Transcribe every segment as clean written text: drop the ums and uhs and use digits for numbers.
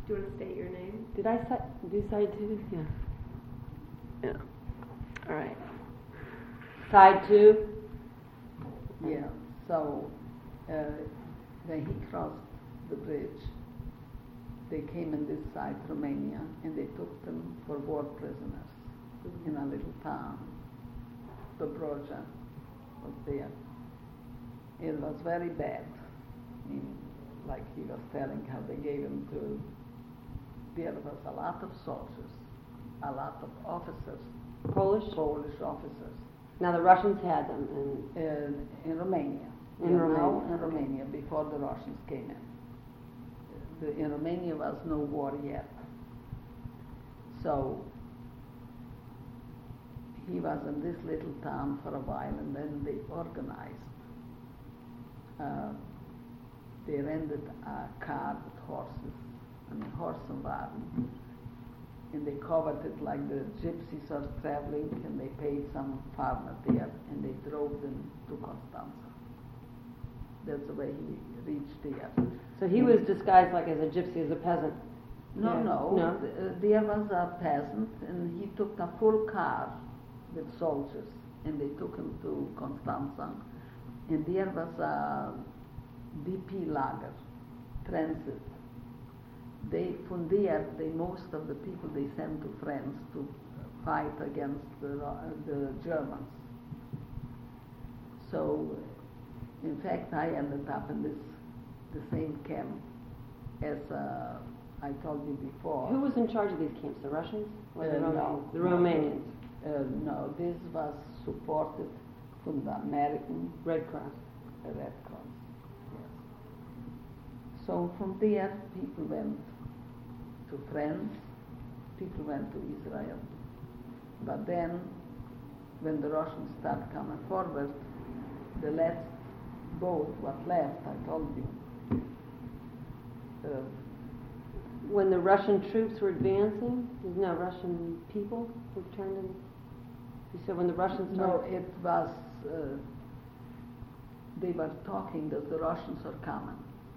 Do you want to state your name? Did I do side 2? Yeah. Yeah. All right. Side 2? Yeah. So when he crossed the bridge, they came in this side, Romania, and they took them for war prisoners in a little town. Dobroja was there. It was very bad. I mean, like he was telling how they gave him to. There was a lot of soldiers, a lot of officers, Polish officers. Now the Russians had them, In Romania. In Romania. Now in Romania, before the Russians came in. In Romania was no war yet. So he was in this little town for a while, and then they organized. They rented a car with horses, horse and wagon, and they covered it like the gypsies are traveling, and they paid some farmer there, and they drove them to Constanza. That's the way he reached there. So he was disguised like as a gypsy, as a peasant. No. There was a peasant, and he took a full car with soldiers, and they took him to Constanza, and there was a DP lager, transit. From there, most of the people they sent to France to fight against the Germans. So, in fact, I ended up in the same camp as I told you before. Who was in charge of these camps? The Russians or the Romanians? No. The Romanians. No, this was supported from the American Red Cross. Red Cross. Yes. So from there, people went to France, people went to Israel. But then, when the Russians started coming forward, the last boat, what left, I told you. When the Russian troops were advancing, Russian people were turned in. You said when the Russians started. No, it was. They were talking that the Russians are coming.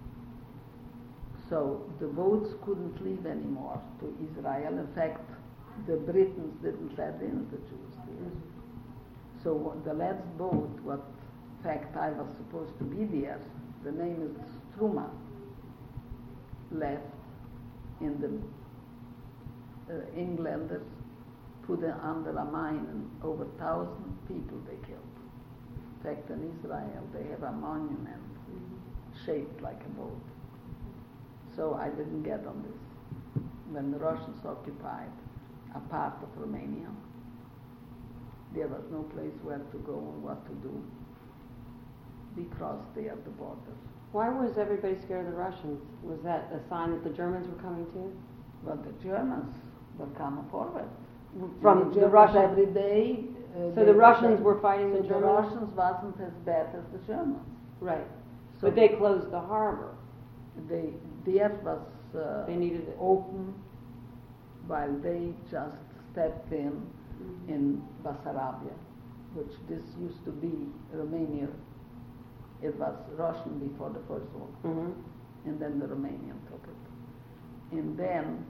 So the boats couldn't leave anymore to Israel. In fact, the Britons didn't let in the Jews there. So the last boat, in fact I was supposed to be there, the name is Struma, left, in the Englanders put it under a mine, and over 1,000 people they killed. In fact, in Israel they have a monument shaped like a boat. So I didn't get on this. When the Russians occupied a part of Romania, there was no place where to go and what to do. We crossed there the border. Why was everybody scared of the Russians? Was that a sign that the Germans were coming too? Well, the Germans were coming forward. From the Russians every day. So the Russians were fighting the Germans? The Russians wasn't as bad as the Germans. Right. So but they closed the harbor. There was they needed it open, while they just stepped in Bessarabia, which this used to be Romania. It was Russian before the First War, and then the Romanian took it. And then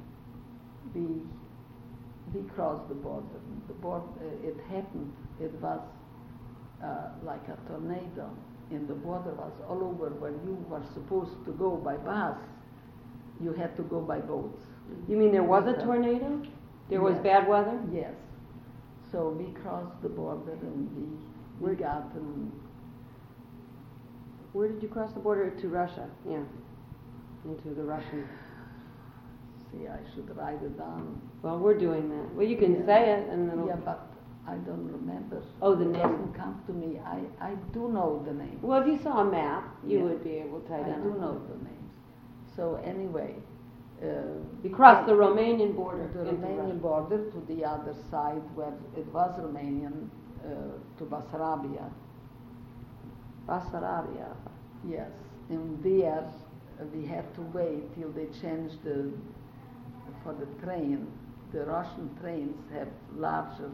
we crossed the border. It happened. It was like a tornado, and the border was all over. Where you were supposed to go by bus, you had to go by boats. You mean there was a tornado? There was bad weather? Yes. So we crossed the border, and we got in. Where did you cross the border? To Russia? Yeah. Into the Russian. See, I should write it down. Well, we're doing that. Well, you can say it, and then. Yeah, but I don't remember. Oh, the it name doesn't come to me. I do know the name. Well, if you saw a map, you would be able to identify. I do know the names. So anyway, we crossed the Romanian border. The Romanian border to the other side, where it was Romanian, to Bessarabia. Bessarabia. Yes, and there we had to wait till they changed for the train. The Russian trains have larger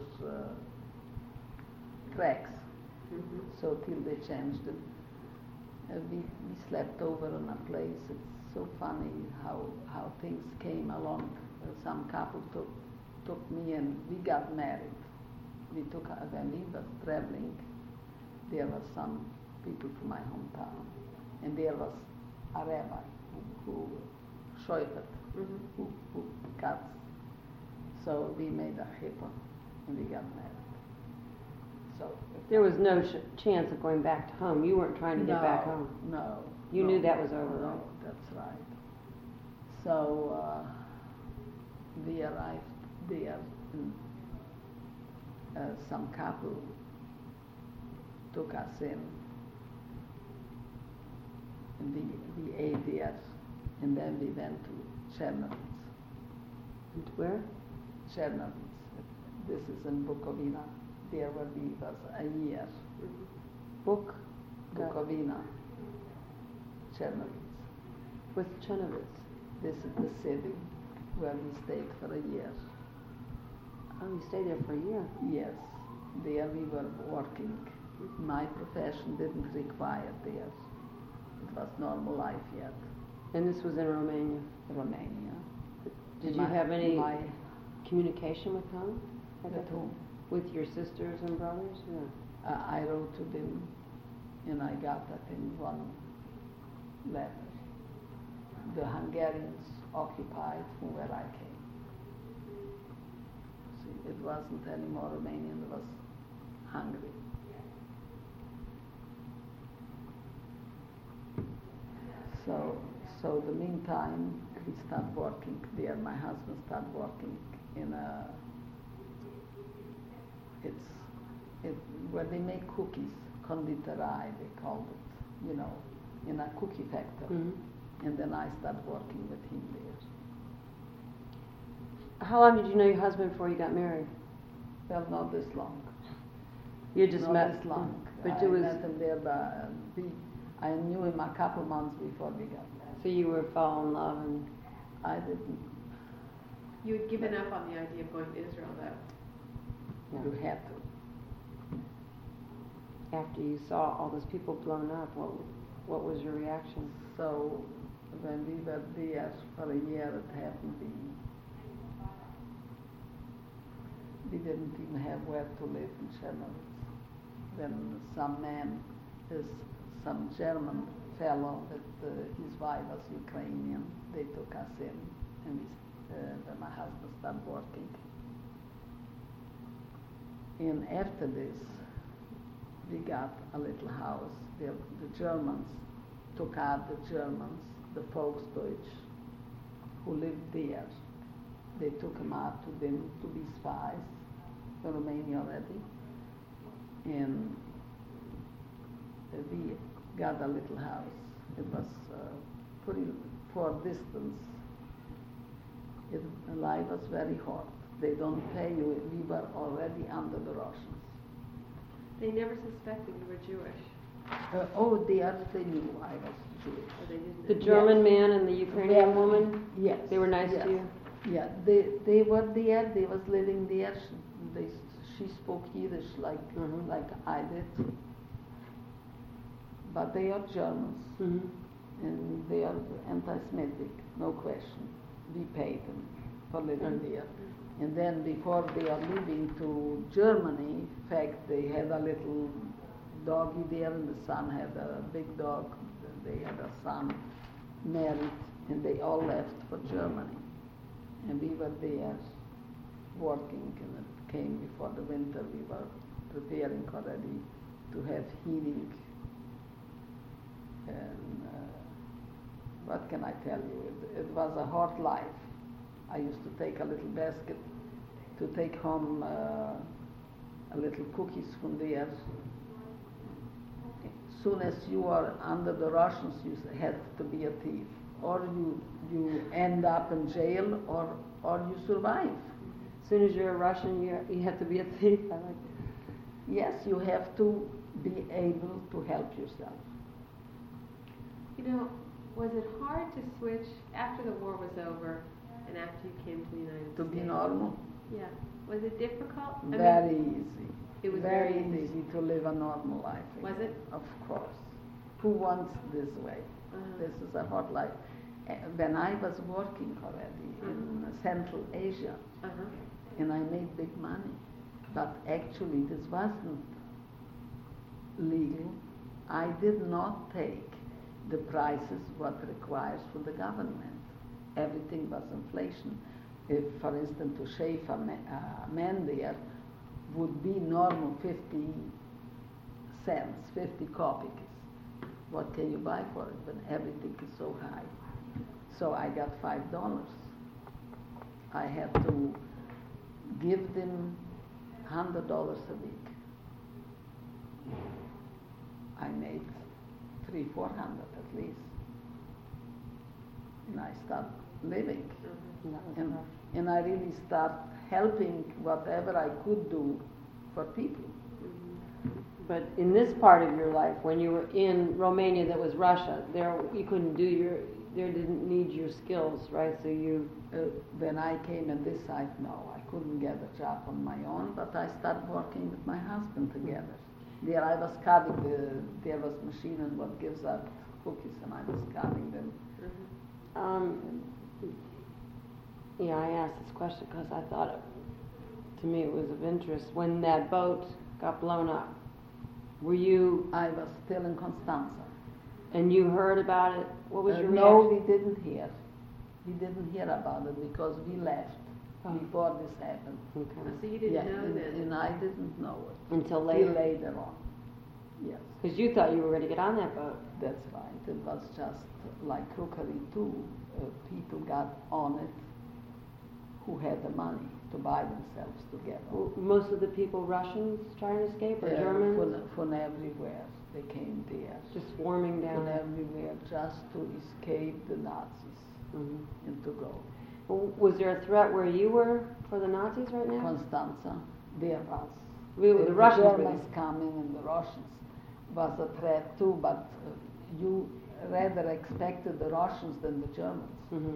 tracks, so till they changed it. We slept over in a place. It's so funny how things came along. Some couple took me and we got married. We took when we were traveling. There were some people from my hometown, and there was a rabbi who Shoifet, who got. So we made a chipah and we got married. So there was no chance of going back to home. You weren't trying to get back home. No. You knew that was over, no, right? That's right. So we arrived there, and some couple took us in, and we ate there, and then we went to Chernovitz. And where? Chernovitz. This is in Bukovina. There where we was a year. Bukovina. Chernovitz. What's Chernovitz? This is the city where we stayed for a year. Oh, you stayed there for a year? Yes. There we were working. My profession didn't require there. It was normal life yet. And this was in Romania? Romania. Did you have any communication with home? With whom? With your sisters and brothers? Yeah. I wrote to them, and I got, I think, one letter. The Hungarians occupied from where I came. See, it wasn't anymore Romanian, it was Hungary. So the meantime, we started working there. My husband started working in where they make cookies, konditorei they called it, in a cookie factory. Mm-hmm. And then I started working with him there. How long did you know your husband before you got married? Well, not this long. You just not met this long. But I met him there, I knew him a couple months before we got married. So you were fall in love, and I didn't. You had given up on the idea of going to Israel, though. Yeah. You had to. After you saw all those people blown up, what was your reaction? So when we were there for a year, it happened. We didn't even have where to live in Chernovitz. Then some German fellow that his wife was Ukrainian, they took us in, and then my husband started working. And after this, we got a little house. The Germans took out the Volksdeutsch, who lived there. They took them out to them to be spies in Romania already. And we got a little house. It was pretty far distance. Life was very hard. They don't pay you. We were already under the Russians. They never suspected you were Jewish. They knew I was Jewish. Or they didn't The know. German man and the Ukrainian woman? Yes. They were nice yes. to you? Yeah, they were there. They was living there. She spoke Yiddish like I did. But they are Germans, and they are anti-Semitic, no question. We paid them for living there. And then before they are leaving to Germany, in fact, they had a little doggy there, and the son had a big dog. They had a son married, and they all left for Germany. And we were there working, and it came before the winter. We were preparing already to have heating. And what can I tell you? It was a hard life. I used to take a little basket to take home a little cookies from there. Soon as you are under the Russians, you had to be a thief. Or you end up in jail, or you survive. As soon as you're a Russian, you have to be a thief. I like it. Yes, you have to be able to help yourself. Was it hard to switch after the war was over and after you came to the United States? To be normal? Yeah. Was it difficult? Very easy. It was very very easy to live a normal life. Was it? Of course. Who wants this way? This is a hard life. when I was working already in Central Asia, and I made big money, but actually this wasn't legal. I did not take the prices what requires for the government. Everything was inflation. If, for instance, to shave a man there would be normal 50 cents, 50 kopecks. What can you buy for it when everything is so high? So I got $5. I had to give them $100 a week. I made $300-400 at least. And I started living. And I really started helping whatever I could do for people. But in this part of your life, when you were in Romania, that was Russia, there you couldn't there didn't need your skills, right? So you... when I came in this side, no, I couldn't get a job on my own, but I started working with my husband together. There I was cutting there was machine and what gives out cookies, and I was cutting them. Yeah, I asked this question because I thought, to me, it was of interest. When that boat got blown up, were you... I was still in Constanza. And you heard about it? What was your No, reaction? we didn't hear. We didn't hear about it because we left before this happened. Okay. So you didn't know then? And I didn't know it. Until Till later? later on. Yes. Because you thought you were going to get on that boat. That's right. It was just like crookery too. People got on it who had the money to buy themselves together. Were most of the people Russians trying to escape, or Germans? From everywhere. They came there. Just swarming down. From everywhere, just to escape the Nazis and to go. Was there a threat where you were for the Nazis right now? Constanza, there was. The Russians were Germans coming, and the Russians was a threat too, but you rather expected the Russians than the Germans.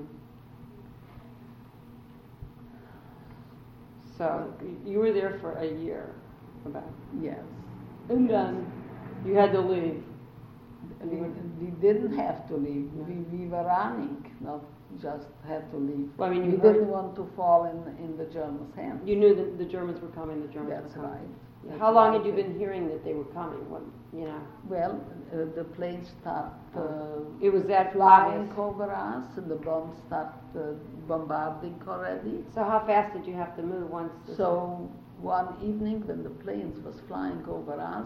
So you were there for a year, about. Yes. And then you had to leave. We didn't have to leave. We were running, not just had to leave. Well, I mean, we didn't want to fall in the Germans' hands. You knew that the Germans were coming. The Germans That's were coming. right. Yeah. That's How long right. had you been hearing that they were coming? What, you know? Well, the planes start It was that flying obvious. over us, and the bombs start bombarding already. So how fast did you have to move once? So one evening when the planes was flying over us,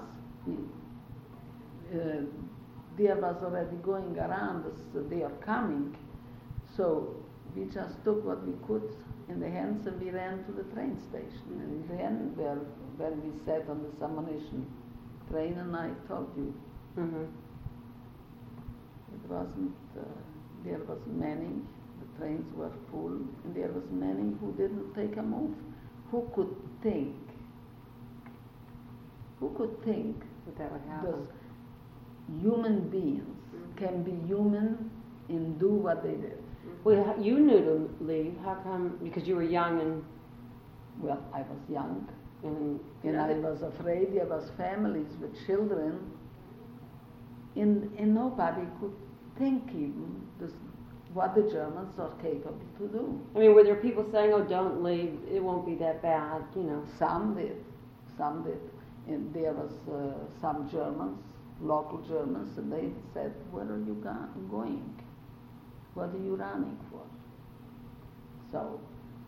there was already going around us, they are coming. So we just took what we could in the hands and we ran to the train station. And then when we sat on this ammunition train, and I told you, it wasn't, there was many, the trains were full, and there was many who didn't take a move. Who could think? Who could think that would happen? those human beings can be human and do what they did? Well, you knew to leave. How come? Because you were young and... Well, I was young, and I was afraid. There was families with children, and nobody could think even what the Germans are capable to do. I mean, were there people saying, "Oh, don't leave. It won't be that bad," you know? Some did. And there was some Germans, local Germans, and they said, "Where are you going? What are you running for?" So,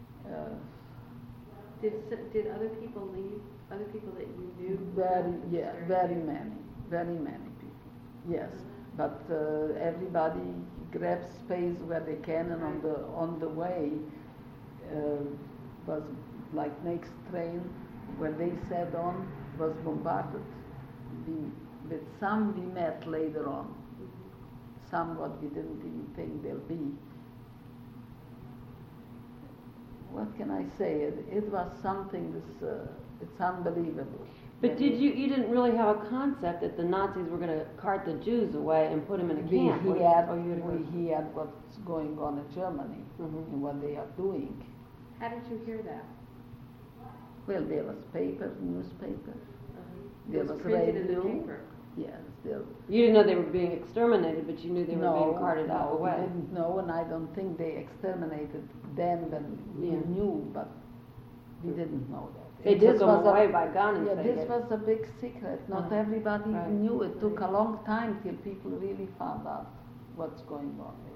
did other people leave? Other people that you knew? very many people. Yes, but everybody grabs space where they can, and on the way was like next train where they sat on was bombarded. With some we met later on. Somewhat we didn't even think there'll be. What can I say? It was something it's unbelievable. But you didn't really have a concept that the Nazis were going to cart the Jews away and put them in a camp? We heard what's going on in Germany and what they are doing. How did you hear that? Well, there was newspaper. There It was printed radio. in the paper. Yes, they're. You didn't know they were being exterminated, but you knew they were No, being carted out we west. didn't know, and I don't think they exterminated them when we Yeah. knew, but we didn't know that. They And took this them was a- away by gun and Yeah, said this that- was a big secret. Not Uh-huh. everybody Right. knew. It took a Right. long time till people really found out what's going on there.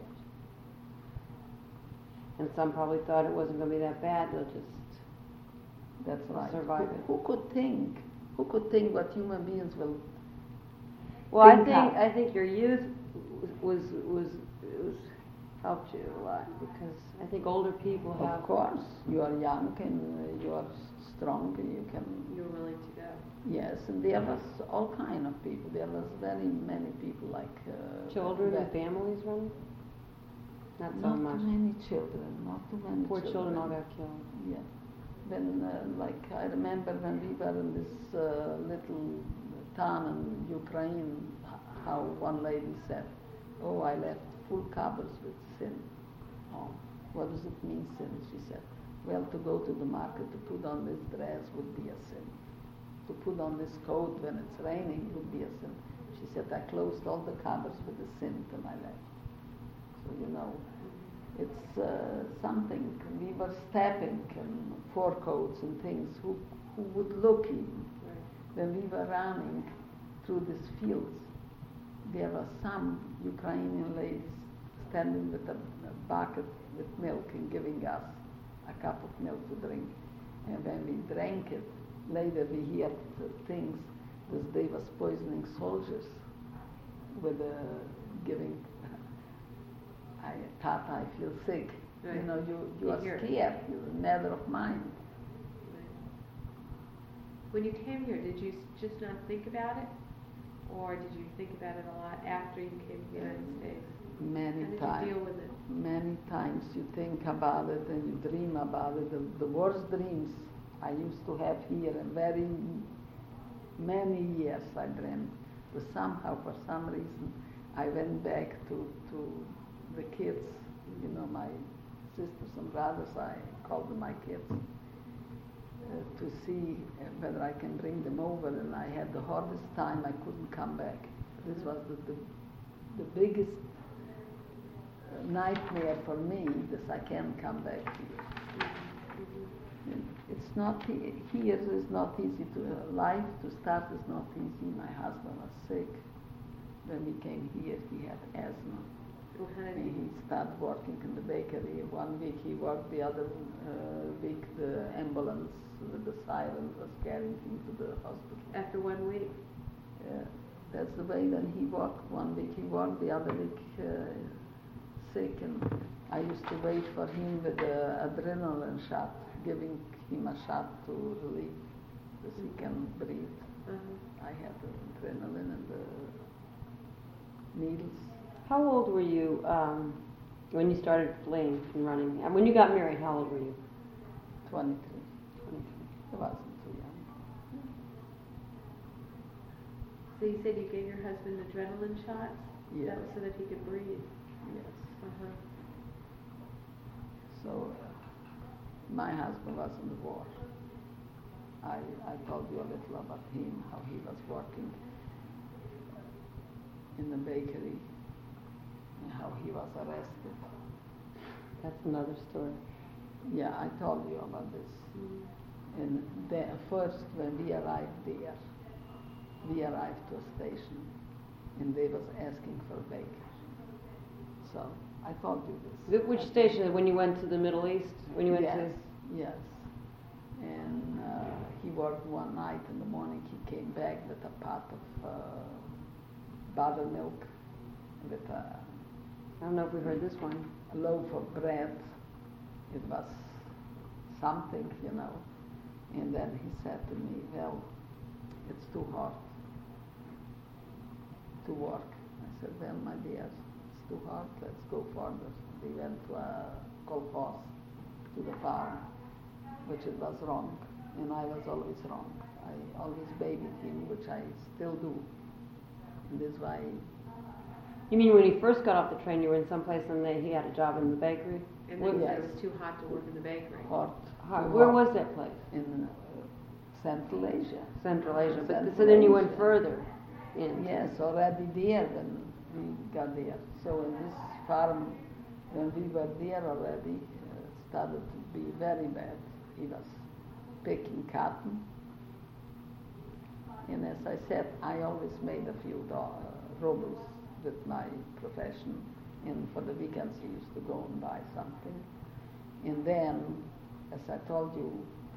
And some probably thought it wasn't going to be that bad. They'll just. That's right. Survive it. Who could think? Who could think what human beings will? Well, I Think think out. I think your youth was helped you a lot because I think older people have. Of course, you are young and you are strong and you can. You were willing to go. Yes, and there was all kind of people. There was very many people like Children and that. families running? Not so Not much. too many children. Not too many. Poor children all got killed. Yeah. Then, like I remember when we were in this little town in Ukraine, how one lady said, "Oh, I left full cupboards with sin." Oh, what does it mean, sin? She said, "Well, to go to the market to put on this dress would be a sin. To put on this coat when it's raining would be a sin." She said, "I closed all the cupboards with the sin to my left." So you know. It's something. We were stepping in fur coats and things. Who would look even? When we were running through these fields, there were some Ukrainian ladies standing with a bucket with milk and giving us a cup of milk to drink. And when we drank it, later we heard things that they was poisoning soldiers with giving. I thought I feel sick. Right. You know, you You are hear it. scared. You're a matter of mind. When you came here, did you just not think about it? Or did you think about it a lot after you came to the United States? Many How did times. you deal with it? Many times you think about it and you dream about it. The worst dreams I used to have here, and very many years I dreamed. But somehow, for some reason, I went back to the kids, you know, my sisters and brothers, I called them my kids, to see whether I can bring them over, and I had the hardest time. I couldn't come back. This was the biggest nightmare for me, that I can't come back here. It's not here is not easy to life to start is not easy. My husband was sick. When we came here, he had asthma. Well, how did And you, he started working in the bakery. 1 week he worked, the other week the ambulance with the siren was carrying him to the hospital. after 1 week? That's the way then he worked. 1 week he worked, the other week sick, and I used to wait for him with the adrenaline shot, giving him a shot to relieve, because he can breathe. Uh-huh. I had the adrenaline and the needles. How old were you when you started fleeing and running? And when you got married, how old were you? 23. 23. I wasn't too young. So you said you gave your husband adrenaline shots? Yes. That was so that he could breathe? Yes. Uh-huh. So my husband was in the war. I told you a little about him, how he was working in the bakery and how he was arrested. That's another story. Yeah, I told you about this. And first, when we arrived there, we arrived to a station, and they was asking for a baker. So I told you this. Which station? When you went to the Middle East? When you went Yes, to? yes. And he worked one night. In the morning, he came back with a pot of buttermilk, with I don't know if we heard this one. a loaf of bread. It was something, you know. And then he said to me, "Well, it's too hard to work." I said, "Well, my dear, it's too hard. Let's go further." We went to a kolkhoz, to the farm, which it was wrong, and I was always wrong. I always babied him, which I still do. And this is why. You mean when you first got off the train, you were in some place and he had a job in the bakery? And Well, then you said yes. it was too hot to work in the bakery. Hot. Where was that place? In Central Asia. Central Asia. But Central so then you went Asia. further. in. Yes, already there when we got there. So in this farm, when we were there already, started to be very bad. He was picking cotton. And as I said, I always made a few rubles with my profession. And for the weekends, he used to go and buy something. And then, as I told you,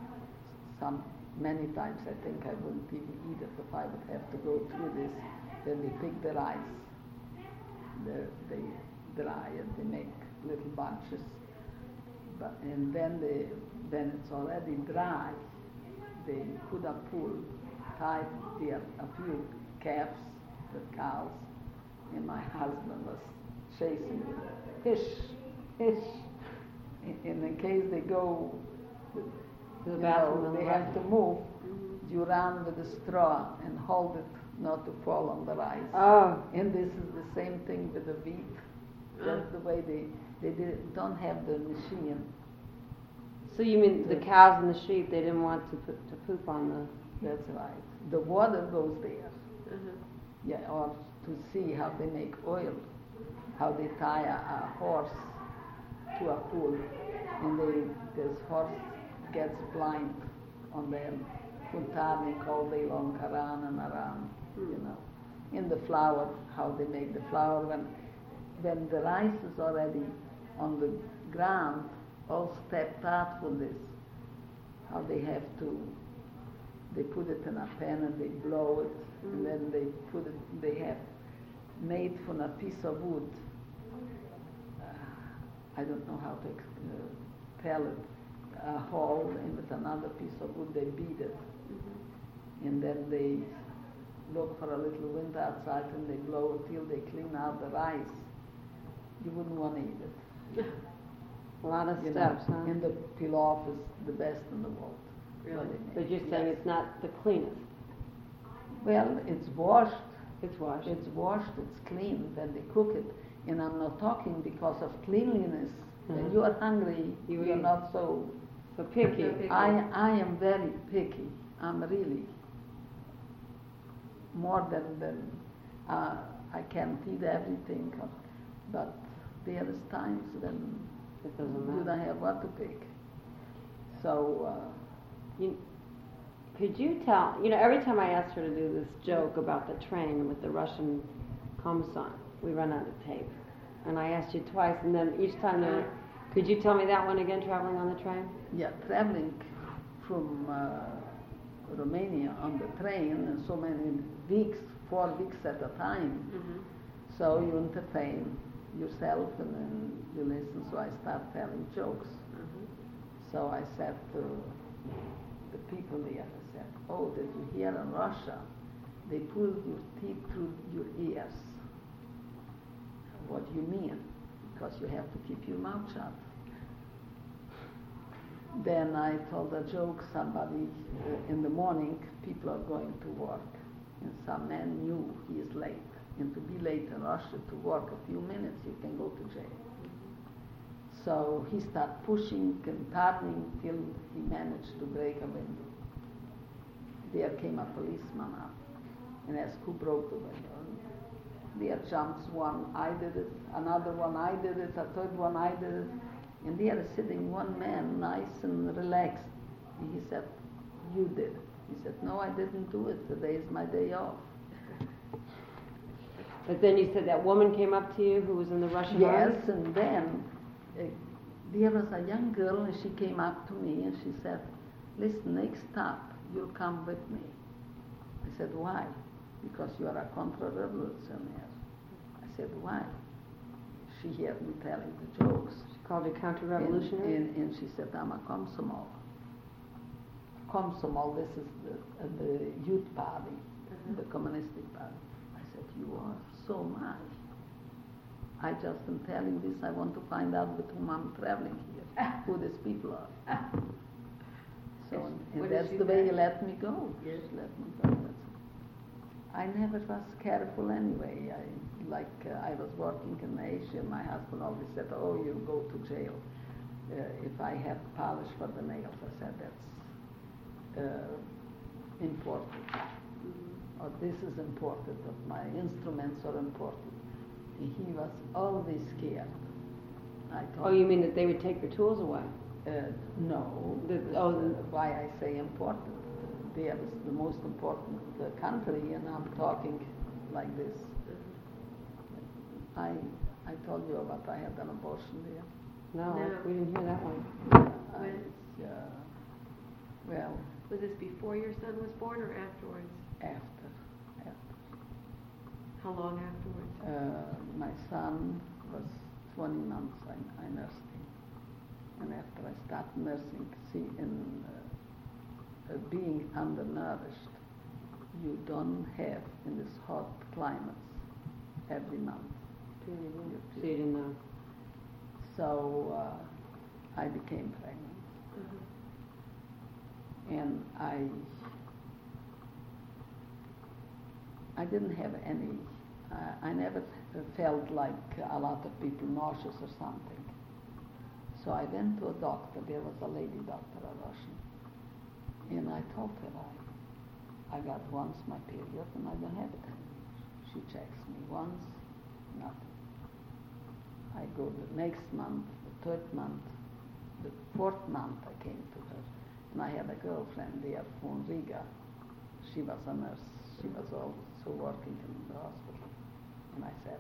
many times I think I wouldn't even eat it if I would have to go through this. Then they pick the rice, they dry it, they make little bunches, and then when it's already dry, they put a pool, tie there a few calves, the cows, and my husband was chasing it, hish, in case they go To the bathroom. they have to move, you run with a straw and hold it not to fall on the rice. Oh, And this is the same thing with the wheat. That's the way they don't have the machine. so you mean the cows and the sheep, they didn't want to poop on the... That's right. The water goes there. Uh-huh. Yeah, or to see how they make oil, how they tie a horse to a pool, and this horse gets blind on them, puntarnik all day long, around and around, you know. In the flour, how they make the flour, when the rice is already on the ground, all stepped out from this, how they have to, they put it in a pan and they blow it, and then they have made from a piece of wood, I don't know how to tell it, a hole, and with another piece of wood they beat it, and then they look for a little wind outside and they blow it till they clean out the rice. You wouldn't want to eat it. A lot of You steps, know, huh? and the pilaf is the best in the world. Really? what they make. But you're saying Yes. it's not the cleanest. Well, it's washed. It's washed. It's washed, it's clean when they cook it. And I'm not talking because of cleanliness. When Mhm. you are hungry, You you're eat. not so... So picky. So picky. I am very picky. I'm really more than I can't eat everything, but there is times when It doesn't you matter. don't have what to pick. So Could you tell, every time I ask her to do this joke about the train with the Russian Komson, we run out of tape. And I asked you twice, and then each time could you tell me that one again, traveling on the train? yeah, traveling from Romania on the train and so many weeks, 4 weeks at a time. Mm-hmm. So you entertain yourself and then you listen. So I start telling jokes. Mm-hmm. So I said to the people there, I said, "Oh, did you hear in Russia? They pull your teeth through your ears." What do you mean? Because you have to keep your mouth shut. Then I told a joke, somebody in the morning, people are going to work, and some man knew he is late. And to be late in Russia to work a few minutes, you can go to jail. So he started pushing and turning till he managed to break a window. There came a policeman up and asked who broke the window. There jumps one, I did it, another one, I did it, a third one, I did it. And there is sitting one man, nice and relaxed. And he said, "You did it." He said, "No, I didn't do it. Today is my day off." But then you said that woman came up to you who was in the Russian army? Yes, and then there was a young girl and she came up to me and she said, "Listen, next stop, you'll come with me." I said, "Why?" "Because you are a contra-revolutionary." I said, "Why?" She heard me telling the jokes. She called you counter-revolutionary? And she said, "I'm a Komsomol." Komsomol, this is the youth party, the communistic party. I said, "You are so much. I just am telling this, I want to find out with whom I'm traveling here, who these people are." So, What and did that's she the way say? you let me go. Yes, let me go. I never was careful anyway. I was working in Asia, my husband always said, "Oh, you'll go to jail if I have polish for the nails." I said, "That's important." or this is important, or my instruments are important. And he was always scared. I told Oh, you mean that they would take your tools away? No. Why I say important. They are the most important country, and I'm talking like this. I told you about I had an abortion there. No, No. we didn't hear that one. When? Well, Was this before your son was born or afterwards? after. How long afterwards? My son was 20 months. I nursed him, and after I started nursing, being undernourished, you don't have in this hot climates every month. So you didn't know. So I became pregnant, and I didn't have any. I never felt like a lot of people nauseous or something. So I went to a doctor. There was a lady doctor, a Russian, and I told her I got once my period and I don't have it anymore. She checks me once, nothing. I go the next month, the third month, the fourth month I came to her, and I had a girlfriend there from Riga. She was a nurse. She was also working in the hospital. And I said,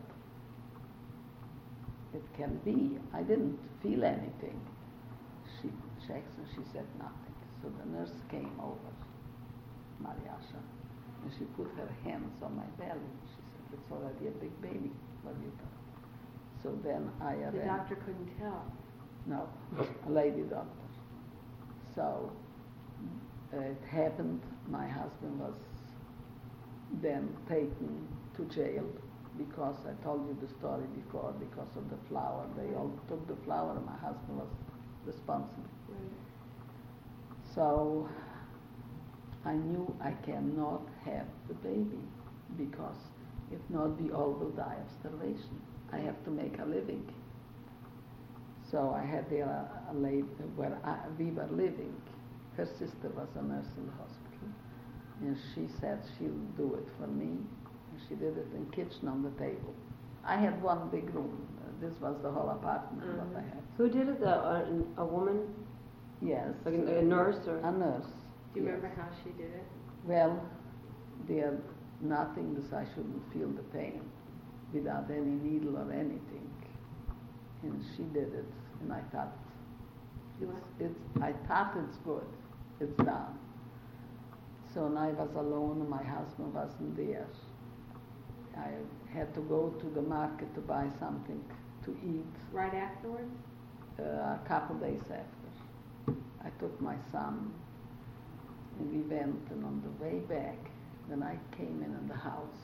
it can be. I didn't feel anything. She checks and she said nothing. So the nurse came over, Mariasha, and she put her hands on my belly. She said, it's already a big baby, Lolita. So then I The arranged. doctor couldn't tell. No, a lady doctor. So it happened. My husband was then taken to jail because I told you the story before, because of the flower. They all took the flower and my husband was responsible. Right. So I knew I cannot have the baby because if not, we all will die of starvation. I have to make a living. So I had there a lady where we were living. Her sister was a nurse in the hospital, and she said she'll do it for me. And she did it in kitchen on the table. I had one big room. This was the whole apartment that I had. Who did it? A woman? Yes. Like a nurse or? A nurse. Do you yes. remember how she did it? Well, there nothing that I shouldn't feel the pain without any needle or anything. And she did it, and I thought, I thought it's good. It's done. So when I was alone and my husband wasn't there, I had to go to the market to buy something to eat. Right afterwards? A couple days after. I took my son and we went, and on the way back, when I came in the house,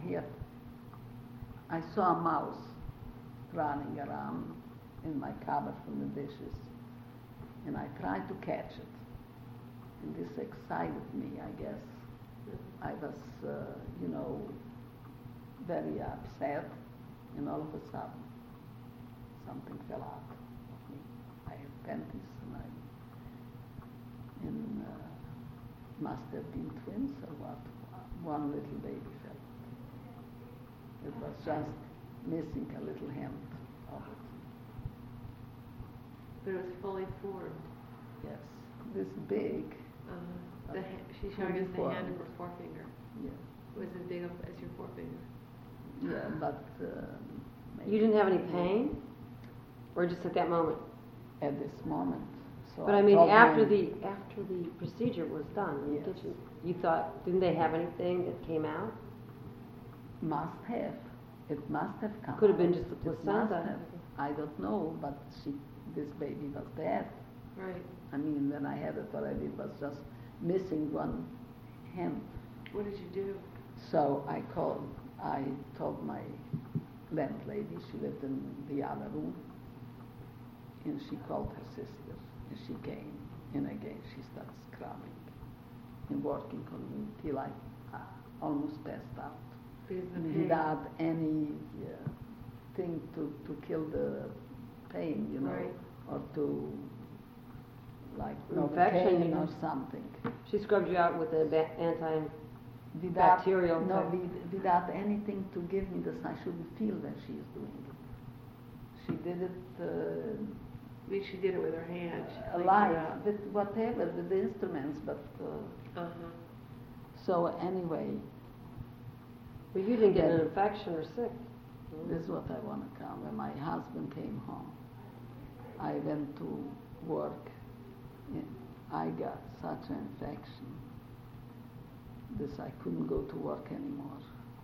I saw a mouse running around in my cupboard from the dishes, and I tried to catch it. And this excited me, I guess. I was, very upset, and all of a sudden, something fell out of me. I had panties, and must have been twins or what. One little baby fell out. It was just missing a little hand of it. But it was fully formed. Yes, this big. She's showing us the Formed. hand of her forefinger. Yeah, It was as big as your forefinger. yeah, but maybe You didn't have any pain? Or just at that moment? at this moment. So But I mean, told after them, the procedure was done in Yes. the kitchen, you thought, didn't they have anything that came out? must have. It must have come. Could have been out. just the It must placenta. have. I don't know, but this baby was dead. Right. I mean, when I had it already, it was just missing one hand. What did you do? So I told my landlady, she lived in the other room, and she called her sister, and she came, and again she started scrubbing and working on me till I almost passed out. Because of the pain. Without any thing to kill the pain, Right. or to, like, Infection, Novocaine you know. or something. She scrubbed you out with the without, Bacterial no, type. without anything to give me this, I shouldn't feel when she is doing it. She did it I mean, she did it with her hand. She cleaned it live, up. with whatever, with the instruments, but Uh-huh. so anyway, Well, you didn't get an infection or sick. this is what I want to come. When my husband came home, I went to work. I got such an infection. I couldn't go to work anymore.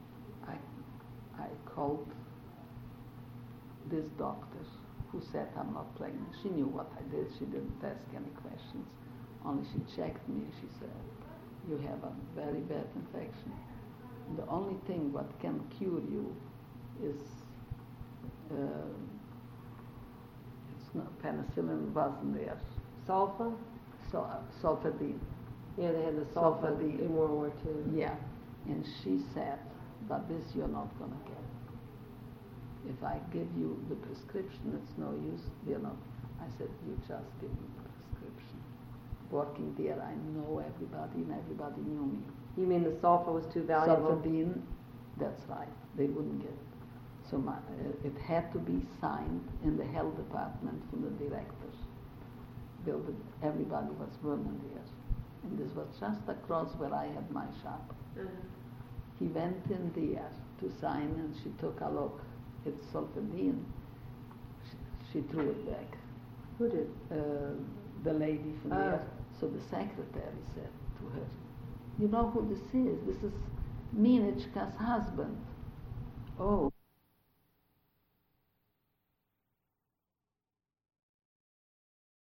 I called this doctor who said I'm not pregnant. She knew what I did. She didn't ask any questions. Only she checked me. She said, you have a very bad infection. The only thing what can cure you is it's not penicillin wasn't there. Sulfa? Sulfadine. Yeah, they had the sulfa Sulfadine. in World War II. Yeah. And she said, but this you're not going to get. If I give you the prescription, it's no use. We're not. I said, you just give me the prescription. Working there, I know everybody, and everybody knew me. You mean the sulfa was too valuable? Sulfadine, that's right. They wouldn't get it. So it had to be signed in the health department from the director. Everybody was working there. And this was just across where I had my shop. Uh-huh. He went in there to sign, and she took a look. It's sulfadine. She threw it back. Who did? The lady from Oh. there. So the secretary said to her, you know who this is? This is Minichka's husband. Oh.